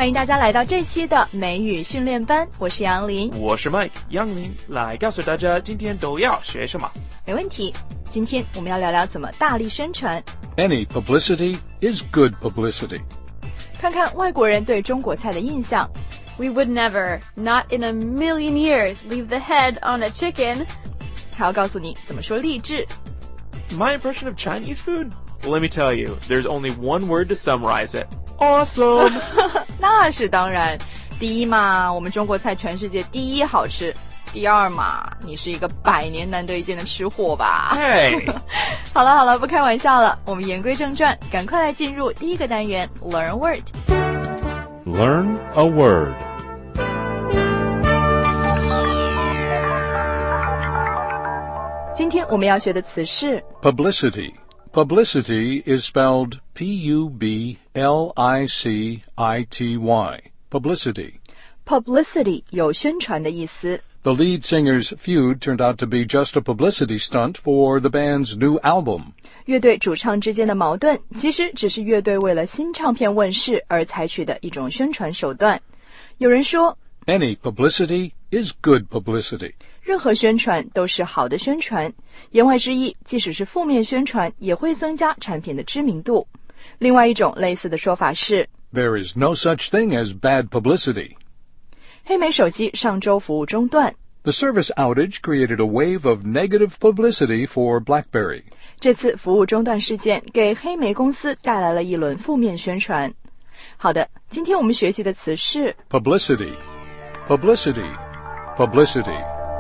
欢迎大家来到这期的美语训练班，我是杨林， 我是 Mike 杨林，来告诉大家今天都要学什么。 没问题，今天我们要聊聊怎么大力宣传。 Any publicity is good publicity. 看看外国人对中国菜的印象。 We would never, not in a million years, leave the head on a chicken. 还要告诉你怎么说励志。 My impression of Chinese food? Well, let me tell you, there's only one word to summarize it. Awesome! 那是当然，第一嘛，我们中国菜全世界第一好吃。第二嘛，你是一个100年难得一见的吃货吧。 Hey! 好了，不开玩笑了，我们言归正传，赶快来进入第一个单元 Learn Word。 Learn a word. 今天我们要学的词是 Publicity. Publicity is spelled P-U-B-L-I-C-I-T-Y. Publicity. Publicity 有宣传的意思。 The lead singer's feud turned out to be just a publicity stunt for the band's new album. 乐队主唱之间的矛盾其实只是乐队为了新唱片问世而采取的一种宣传手段。有人说 Any publicity is good publicity. 任何宣传都是好的宣传，言外之意，即使是负面宣传也会增加产品的知名度。另外一种类似的说法是 There is no such thing as bad publicity. 黑莓手机上周服务中断， The service outage created a wave of negative publicity for BlackBerry. 这次服务中断事件给黑莓公司带来了一轮负面宣传。好的，今天我们学习的词是 Publicity. Publicity. Publicity.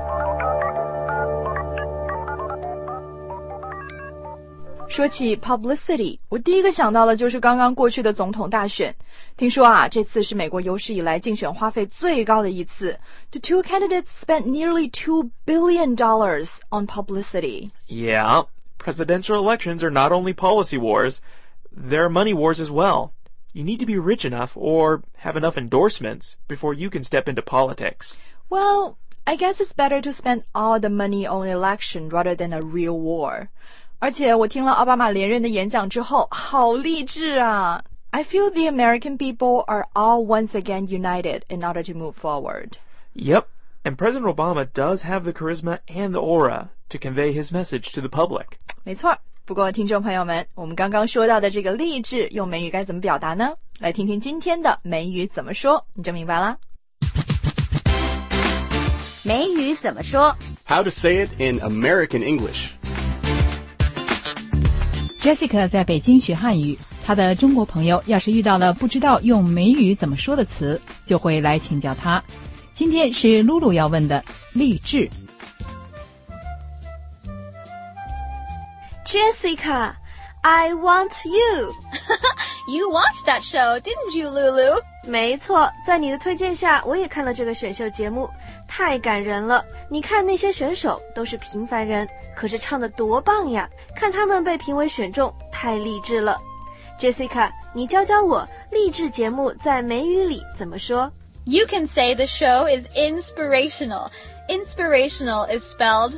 说起 publicity， 我第一个想到的就是刚刚过去的总统大选。听说啊，这次是美国有史以来竞选花费最高的一次。The two candidates spent nearly $2 billion on publicity. Yeah, presidential elections are not only policy wars, they're money wars as well. You need to be rich enough or have enough endorsements before you can step into politics. Well, I guess it's better to spend all the money on election rather than a real war. 而且我听了奥巴马连任的演讲之后，好励志啊！ I feel the American people are all once again united in order to move forward. Yep, and President Obama does have the charisma and the aura to convey his message to the public. 没错，不过听众朋友们，我们刚刚说到的这个励志用美语该怎么表达呢？来听听今天的美语怎么说，你就明白啦。 美语怎么说？ How to say it in American English.Jessica 在北京学汉语，她的中国朋友要是遇到了不知道用美语怎么说的词，就会来请教她。今天是露露要问的励志。 Jessica, I want you. You watched that show, didn't you, Lulu? 没错，在你的推荐下，我也看了这个选秀节目，太感人了。你看那些选手都是平凡人，可是唱得多棒呀！看他们被评为选中，太励志了。Jessica, 你教教我，励志节目在美语里怎么说？ You can say the show is inspirational. Inspirational is spelled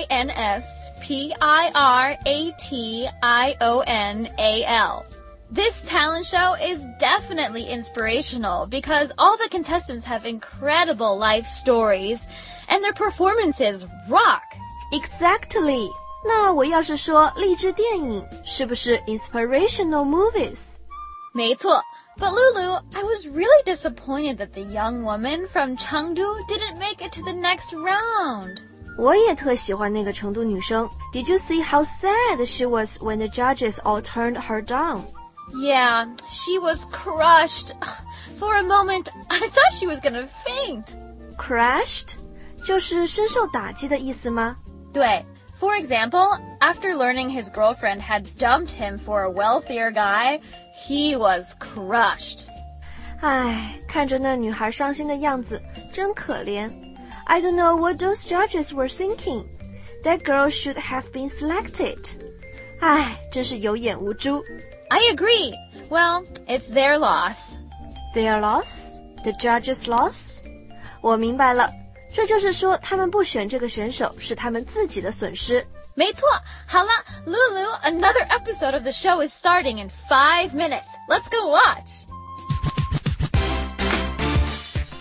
I-N-S-P-I-R-A-T-I-O-N-A-L. This talent show is definitely inspirational because all the contestants have incredible life stories and their performances rock. Exactly. 那我要是说励志电影，是不是 inspirational movies? 没错。But Lulu, I was really disappointed that the young woman from Chengdu didn't make it to the next round. 我也特喜欢那个成都女生。Did you see how sad she was when the judges all turned her down? Yeah, she was crushed. For a moment, I thought she was gonna faint. Crushed? 就是深受打击的意思吗？ 对。For example, after learning his girlfriend had dumped him for a wealthier guy, he was crushed. 唉，看着那女孩伤心的样子，真可怜。I don't know what those judges were thinking. That girl should have been selected. 唉，真是有眼无珠。 I agree. Well, it's their loss. Their loss? The judges' loss? 我明白了。这就是说他们不选这个选手是他们自己的损失。 没错，好了 Lulu, another episode of the show is starting in 5 minutes. Let's go watch.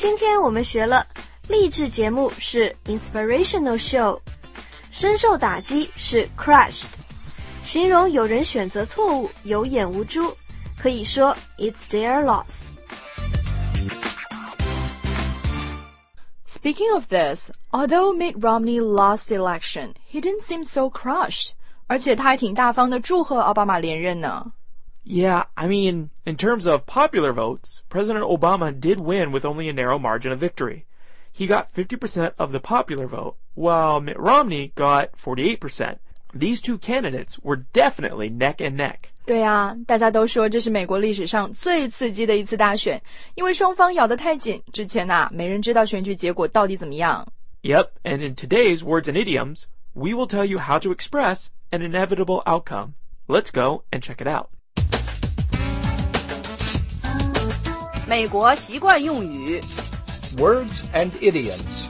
今天我们学了励志节目是 inspirational show， 深受打击是 crushed， 形容有人选择错误有眼无珠，可以说 it's their loss。 Speaking of this, although Mitt Romney lost the election, he didn't seem so crushed. 而且他还挺大方的祝贺奥巴马连任呢。 Yeah, I mean, in terms of popular votes, President Obama did win with only a narrow margin of victory. He got 50% of the popular vote, while Mitt Romney got 48%. These two candidates were definitely neck and neck. 对啊，大家都说这是美国历史上最刺激的一次大选，因为双方咬得太紧，之前没人知道选举结果到底怎么样。 Yep, and in today's Words and Idioms, we will tell you how to express an inevitable outcome. Let's go and check it out. 美国习惯用语 Words and Idioms。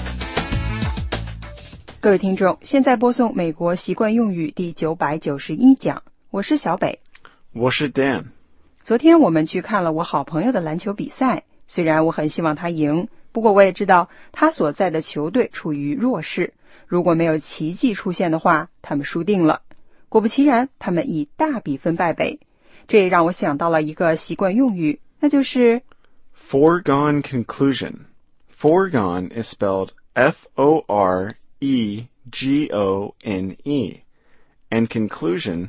各位听众，现在播送美国习惯用语第991讲，我是小北， 我是 Dan。 昨天我们去看了我好朋友的篮球比赛，虽然我很希望他赢，不过我也知道他所在的球队处于弱势，如果没有奇迹出现的话，他们输定了。果不其然，他们以大比分败北，这也让我想到了一个习惯用语，那就是 Foregone conclusion. Foregone is spelled F-O-R-E-G-O-N-E, and conclusion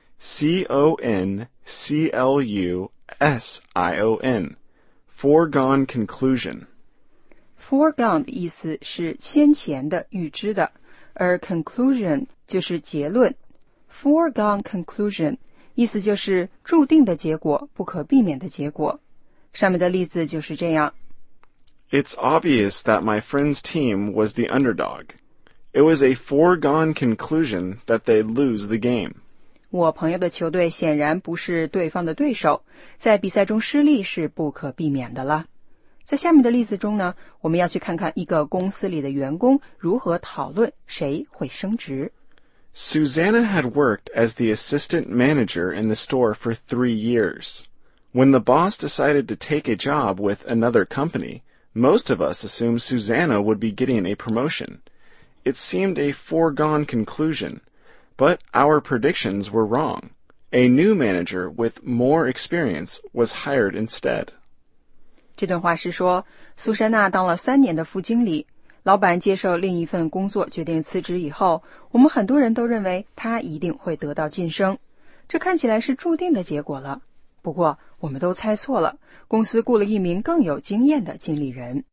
C-O-N-C-L-U-S-I-O-N. Foregone conclusion. Foregone 的意思是先前的、预知的，而 conclusion 就是结论。Foregone conclusion 意思就是注定的结果，不可避免的结果。上面的例子就是这样。 It's obvious that my friend's team was the underdog. It was a foregone conclusion that they'd lose the game. 我朋友的球队显然不是对方的对手，在比赛中失利是不可避免的了。在下面的例子中呢，我们要去看看一个公司里的员工如何讨论谁会升职。 Susanna had worked as the assistant manager in the store for 3 years. When the boss decided to take a job with another company, most of us assumed Susanna would be getting a promotion. It seemed a foregone conclusion, but our predictions were wrong. A new manager with more experience was hired instead. 这段话是说，苏珊娜当了3年的副经理，老板接受另一份工作决定辞职以后，我们很多人都认为他一定会得到晋升，这看起来是注定的结果了。不过我们都猜错了，公司雇了一名更有经验的经理人。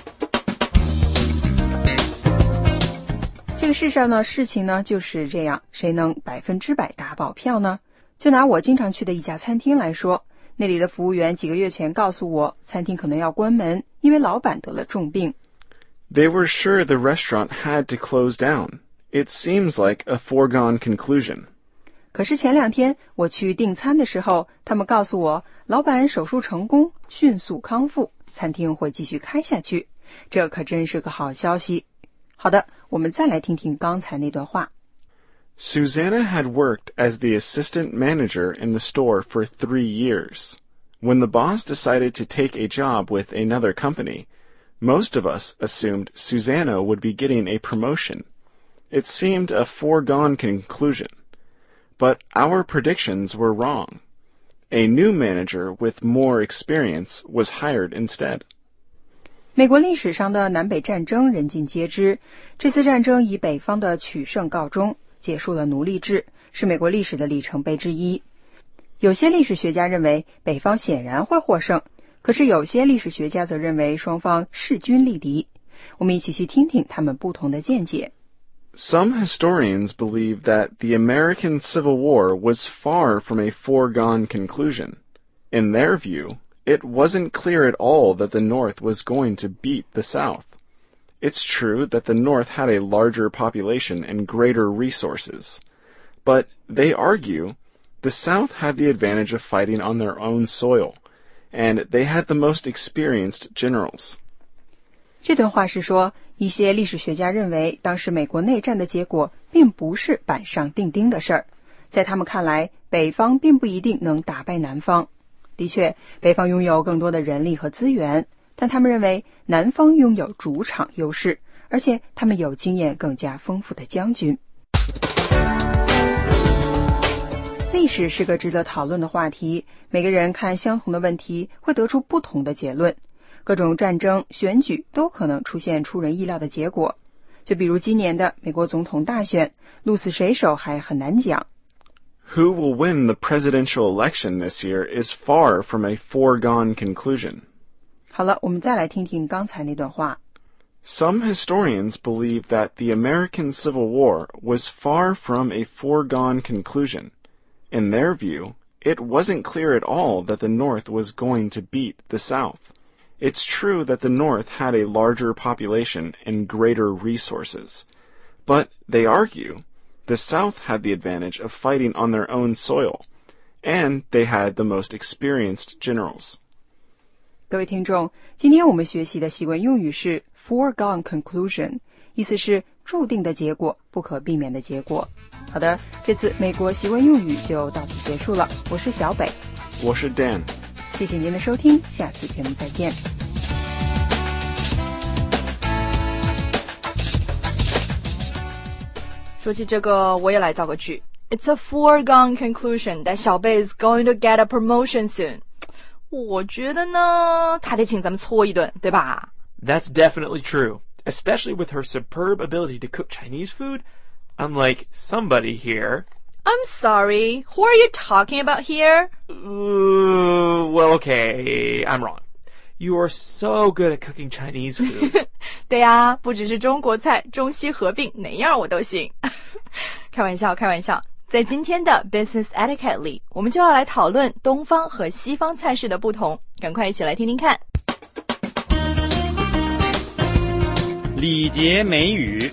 这个世上呢，事情呢就是这样，谁能100%打保票呢？就拿我经常去的一家餐厅来说，那里的服务员几个月前告诉我，餐厅可能要关门，因为老板得了重病。 They were sure the restaurant had to close down. It seems like a foregone conclusion. 可是前2天我去订餐的时候，他们告诉我，老板手术成功，迅速康复，餐厅会继续开下去，这可真是个好消息。好的，我们再来听听刚才那段话。 Susanna had worked as the assistant manager in the store for 3 years. When the boss decided to take a job with another company, most of us assumed Susanna would be getting a promotion. It seemed a foregone conclusion, but our predictions were wrong. A new manager with more experience was hired instead. 美国历史上的南北战争人尽皆知，这次战争以北方的取胜告终，结束了奴隶制，是美国历史的里程碑之一。有些历史学家认为北方显然会获胜，可是有些历史学家则认为双方势均力敌。我们一起去听听他们不同的见解。 Some historians believe that the American Civil War was far from a foregone conclusion. In their view, it wasn't clear at all that the North was going to beat the South. It's true that the North had a larger population and greater resources, but they argue the South had the advantage of fighting on their own soil, and they had the most experienced generals. 这段话是说，一些历史学家认为当时美国内战的结果并不是板上钉钉的事儿，在他们看来，北方并不一定能打败南方。的确，北方拥有更多的人力和资源， 但他们认为南方拥有主场优势，而且他们有经验更加丰富的将军。历史是个值得讨论的话题，每个人看相同的问题会得出不同的结论。各种战争、选举都可能出现出人意料的结果。就比如今年的美国总统大选，鹿死谁手还很难讲。 Who will win the presidential election this year is far from a foregone conclusion. 好了，我们再来听听刚才那段话。 Some historians believe that the American Civil War was far from a foregone conclusion. In their view, it wasn't clear at all that the North was going to beat the South. It's true that the North had a larger population and greater resources. But, they argue, the South had the advantage of fighting on their own soil, and they had the most experienced generals. 各位听众，今天我们学习的习惯用语是 foregone conclusion， 意思是注定的结果，不可避免的结果。好的，这次美国习惯用语就到此结束了。我是小北， 我是 Dan， 谢谢您的收听，下次节目再见。 说起这个，我也来造个句。It's a foregone conclusion that 小贝 is going to get a promotion soon。我觉得呢，他得请咱们搓一顿，对吧？ That's definitely true, especially with her superb ability to cook Chinese food. Unlike somebody here. I'm sorry, who are you talking about here? Well, okay, I'm wrong. You are so good at cooking Chinese food. 对啊，不只是中国菜，中西合并，哪样我都行。开玩笑，开玩笑。在今天的 Business Etiquette 里，我们就要来讨论东方和西方菜式的不同。赶快一起来听听看。 礼节美语。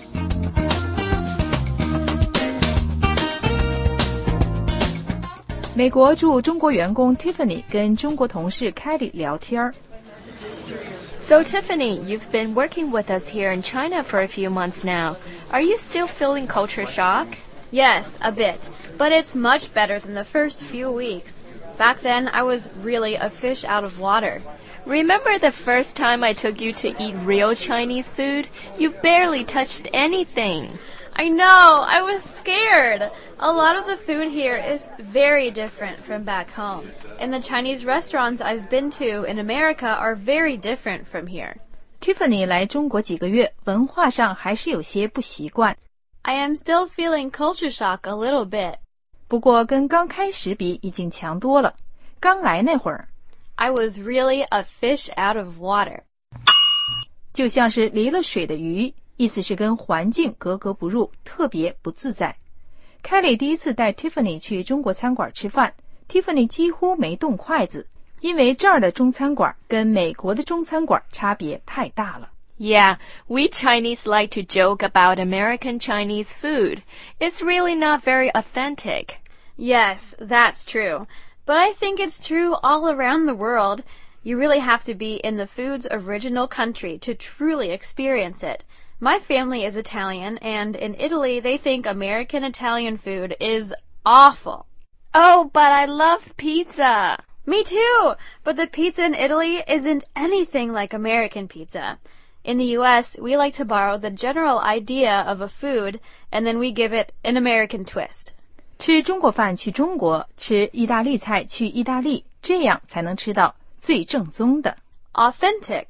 美国驻中国员工 Tiffany 跟中国同事 Kelly 聊天。 So Tiffany, you've been working with us here in China for a few months now. Are you still feeling culture shock? Yes, a bit, but it's much better than the first few weeks. Back then, I was really a fish out of water. Remember the first time I took you to eat real Chinese food? You barely touched anything. I know, I was scared. A lot of the food here is very different from back home. And the Chinese restaurants I've been to in America are very different from here. Tiffany 来中国几个月，文化上还是有些不习惯。 I am still feeling culture shock a little bit. 不过跟刚开始比已经强多了。刚来那会儿 I was really a fish out of water. 就像是离了水的鱼，意思是跟环境格格不入，特别不自在。Kelly 第一次带 Tiffany 去中国餐馆吃饭， Tiffany 几乎没动筷子，因为这儿的中餐馆跟美国的中餐馆差别太大了。 Yeah, we Chinese like to joke about American Chinese food. It's really not very authentic. Yes, that's true. But I think it's true all around the world. You really have to be in the food's original country to truly experience it. My family is Italian, and in Italy they think American Italian food is awful. Oh, but I love pizza. Me too! But the pizza in Italy isn't anything like American pizza. In the U.S., we like to borrow the general idea of a food, and then we give it an American twist. 吃中国饭去中国，吃意大利菜去意大利，这样才能吃到最正宗的。 Authentic.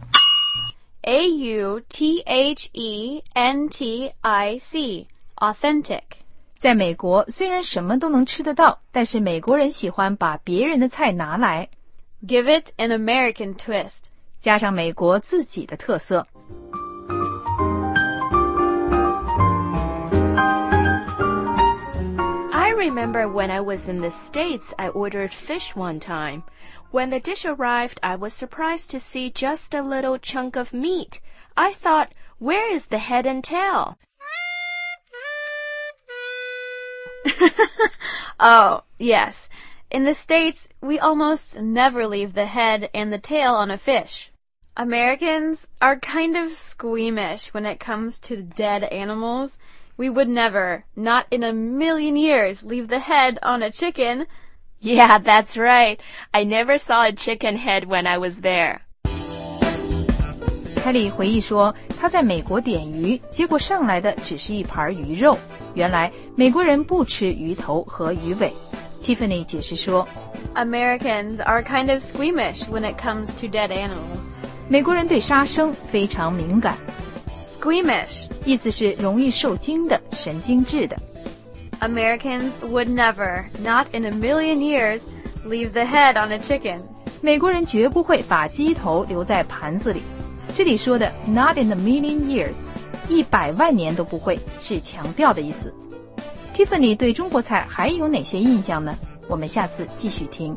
A-U-T-H-E-N-T-I-C. Authentic. 在美国，虽然什么都能吃得到，但是美国人喜欢把别人的菜拿来 Give it an American twist. 加上美国自己的特色。 I remember when I was in the States, I ordered fish one time. When the dish arrived, I was surprised to see just a little chunk of meat. I thought, where is the head and tail? Oh, yes. In the States, we almost never leave the head and the tail on a fish. Americans are kind of squeamish when it comes to dead animals. We would never, not in a million years, leave the head on a chicken. Yeah, that's right. I never saw a chicken head when I was there. 凯莉回忆说，她在美国点鱼，结果上来的只是一盘鱼肉。原来美国人不吃鱼头和鱼尾。Tiffany 解释说 Americans are kind of squeamish when it comes to dead animals. 美国人对杀生非常敏感。 Squeamish 意思是容易受惊的、神经质的。 Americans would never, not in a million years, leave the head on a chicken. 美国人绝不会把鸡头留在盘子里。这里说的 not in a million years 100万年都不会，是强调的意思。 Tiffany 对中国菜还有哪些印象呢？我们下次继续听。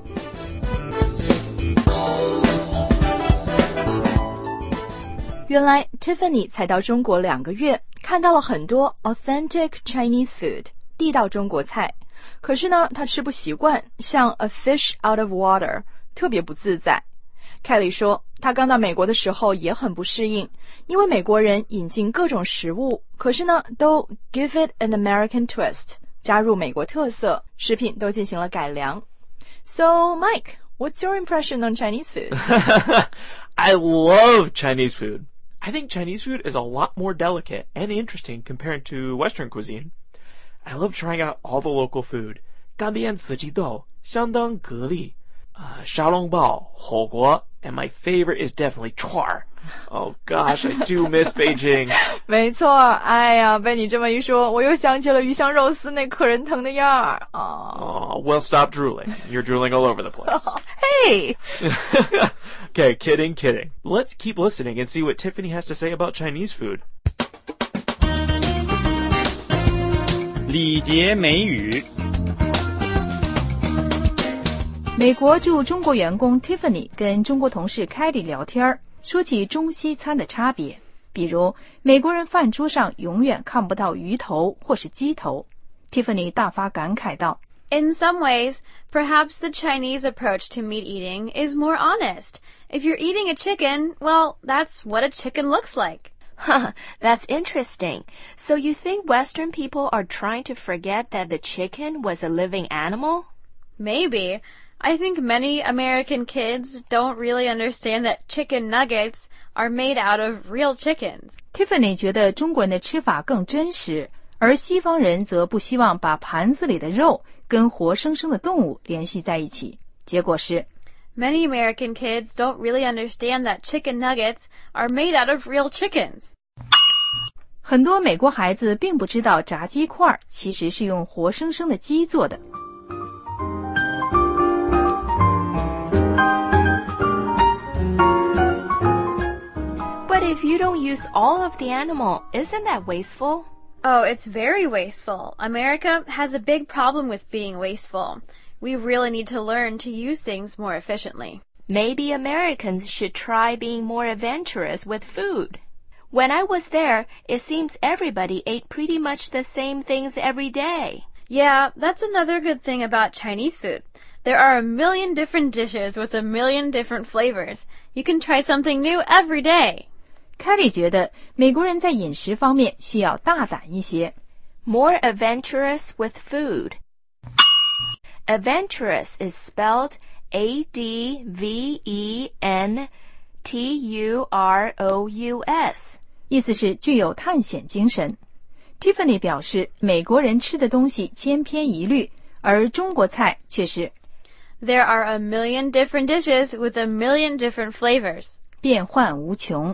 原来 Tiffany 才到中国2个月，看到了很多 authentic Chinese food 地道中国菜，可是呢她吃不习惯，像 a fish out of water 特别不自在。凯莉说她刚到美国的时候也很不适应，因为美国人引进各种食物，可是呢都 give it an American twist 加入美国特色，食品都进行了改良。 So Mike, what's your impression on Chinese food? I love Chinese food. I think Chinese food is a lot more delicate and interesting compared to Western cuisine. I love trying out all the local food. 干煸四季豆相当蛤蜊沙龙包火锅 and my favorite is definitely 串儿 Oh gosh, I do miss Beijing. 没错，哎呀，被你这么一说，我又想起了鱼香肉丝那可人疼的样儿。 Oh, well, stop drooling. You're drooling all over the place. Hey! Okay, kidding. Let's keep listening and see what Tiffany has to say about Chinese food. 礼节美语。 美国驻中国员工 Tiffany 跟中国同事 Kelly 聊天，说起中西餐的差别，比如美国人饭桌上永远看不到鱼头或是鸡头。 Tiffany 大发感慨道 In some ways, perhaps the Chinese approach to meat eating is more honest. If you're eating a chicken, well, that's what a chicken looks like. Huh, that's interesting. So you think Western people are trying to forget that the chicken was a living animal? Maybe. I think many American kids don't really understand that chicken nuggets are made out of real chickens. Tiffany 觉得中国人的吃法更真实，而西方人则不希望把盘子里的肉跟活生生的动物联系在一起。结果是 Many American kids don't really understand that chicken nuggets are made out of real chickens. 很多美国孩子并不知道炸鸡块其实是用活生生的鸡做的。 But if you don't use all of the animal, isn't that wasteful? Oh, it's very wasteful. America has a big problem with being wasteful. We really need to learn to use things more efficiently. Maybe Americans should try being more adventurous with food. When I was there, it seems everybody ate pretty much the same things every day. Yeah, that's another good thing about Chinese food. There are a million different dishes with a million different flavors. You can try something new every day. Kelly 觉得美国人在饮食方面需要大胆一些。 More adventurous with food. Adventurous is spelled A-D-V-E-N-T-U-R-O-U-S. 意思是具有探险精神。Tiffany 表示美国人吃的东西千篇一律，而中国菜却是 There are a million different dishes with a million different flavors. 变幻无穷。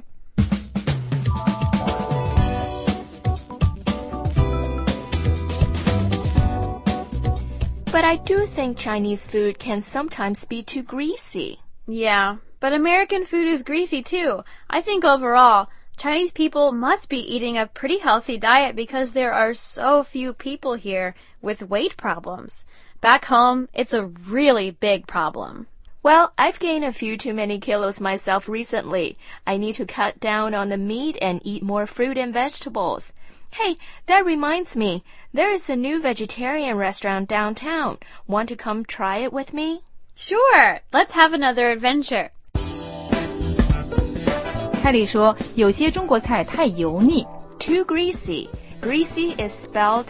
But I do think Chinese food can sometimes be too greasy. Yeah, but American food is greasy too. I think overall, Chinese people must be eating a pretty healthy diet because there are so few people here with weight problems. Back home, it's a really big problem. Well, I've gained a few too many kilos myself recently. I need to cut down on the meat and eat more fruit and vegetables. Hey, that reminds me, there is a new vegetarian restaurant downtown. Want to come try it with me? Sure, let's have another adventure. 凯莉说有些中国菜太油腻 Too greasy. Greasy is spelled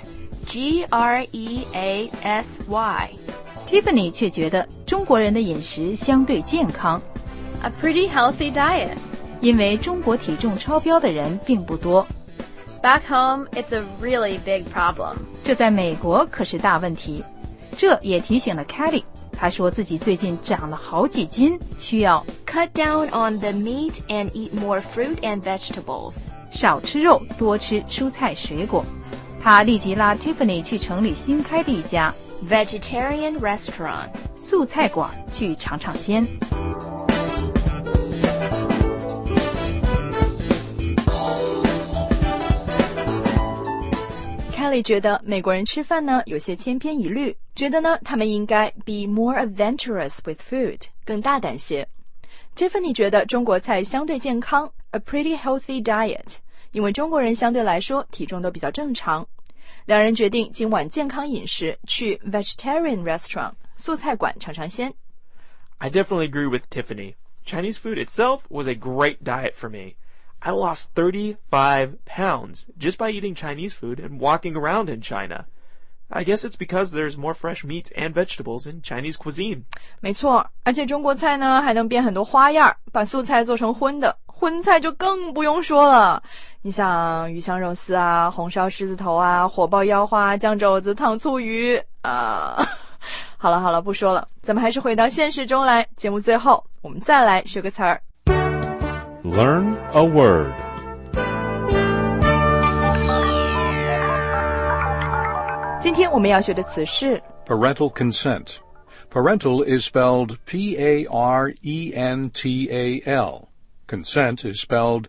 G-R-E-A-S-Y. Tiffany 却觉得中国人的饮食相对健康。 A pretty healthy diet. 因为中国体重超标的人并不多。 Back home, it's a really big problem. 这在美国可是大问题。这也提醒了 Kelly， 她说自己最近长了好几斤，需要 cut down on the meat and eat more fruit and vegetables. 少吃肉，多吃蔬菜水果。她立即拉 Tiffany 去城里新开的一家 vegetarian restaurant 素菜馆去尝尝鲜。 Kelly 觉得美国人吃饭呢有些千篇一律，觉得呢他们应该 be more adventurous with food， 更大胆些。Tiffany 觉得中国菜相对健康 a pretty healthy diet， 因为中国人相对来说体重都比较正常。两人决定今晚健康饮食，去 vegetarian restaurant 素菜馆尝尝鲜。 I definitely agree with Tiffany. Chinese food itself was a great diet for me.I lost 35 pounds just by eating Chinese food and walking around in China. I guess it's because there's more fresh meats and vegetables in Chinese cuisine. 没错，而且中国菜呢还能变很多花样，把素菜做成荤的，荤菜就更不用说了。你像鱼香肉丝啊，红烧狮子头啊，火爆腰花，酱肘子，糖醋鱼啊。好了，不说了，咱们还是回到现实中来。节目最后，我们再来学个词儿。 Learn a word. 今天我们要学的词是 parental consent. Parental is spelled P-A-R-E-N-T-A-L. Consent is spelled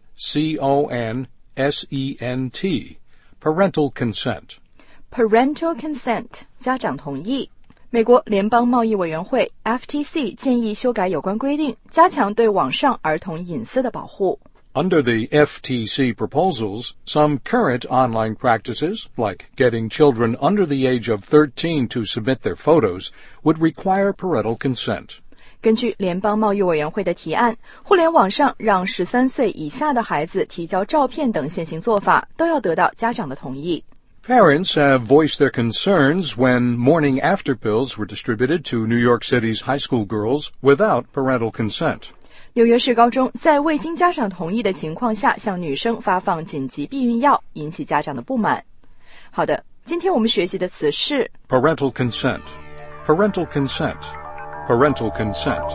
C-O-N-S-E-N-T. Parental consent. Parental consent 家长同意。美国联邦贸易委员会 FTC 建议修改有关规定，加强对网上儿童隐私的保护。 Under the FTC proposals, some current online practices, like getting children under the age of 13 to submit their photos, would require parental consent. 根据联邦贸易委员会的提案，互联网上让13岁以下的孩子提交照片等现行做法，都要得到家长的同意。 Parents have voiced their concerns when morning after pills were distributed to New York City's high school girls without parental consent. 纽约市高中在未经家长同意的情况下向女生发放紧急避孕药，引起家长的不满。好的，今天我们学习的词是 parental consent. Parental consent. Parental consent.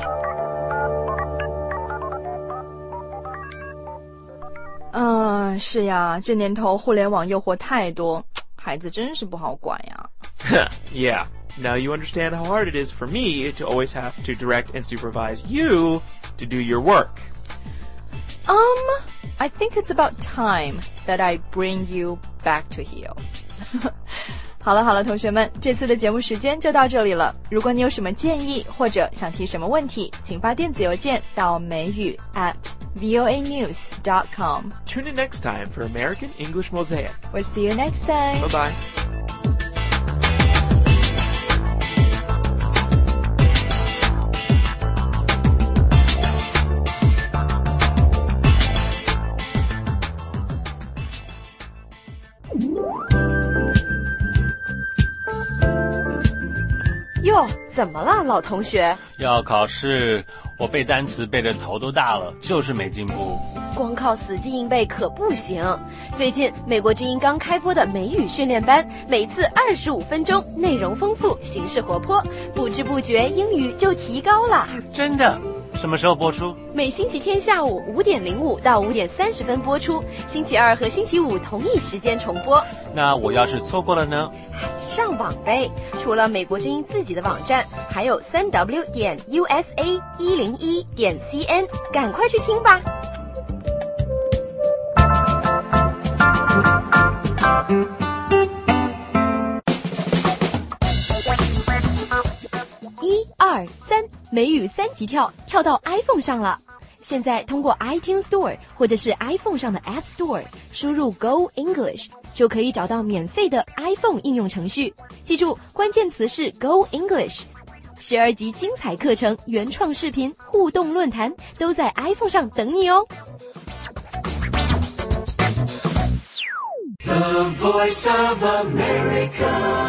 是呀，这年头互联网诱惑太多，孩子真是不好管呀。 Yeah. Now you understand how hard it is for me to always have to direct and supervise you to do your work. I think it's about time that I bring you back to heel. 好了，同学们，这次的节目时间就到这里了。如果你有什么建议或者想提什么问题，请发电子邮件到美语@voanews.com. Tune in next time for American English Mosaic. We'll see you next time. Bye-bye. 哟，怎么了，老同学？ 要考试，我背单词背得头都大了，就是没进步。 光靠死记硬背可不行。最近美国之音刚开播的美语训练班，每次25分钟，内容丰富，形式活泼，不知不觉英语就提高了。 真的？什么时候播出？ 每星期天下午5点05到5点30分播出，星期二和星期五同一时间重播。 那我要是错过了呢？ 上网呗，除了美国之音自己的网站，还有3w.usa101.cn， 赶快去听吧。1、2、3，美语3级跳到 iPhone 上了。现在通过 iTunes Store 或者是 iPhone 上的 App Store 输入 Go English， 就可以找到免费的 iPhone 应用程序。记住，关键词是 Go English。12集精彩课程、原创视频、互动论坛都在 iPhone 上等你哦。 The Voice of America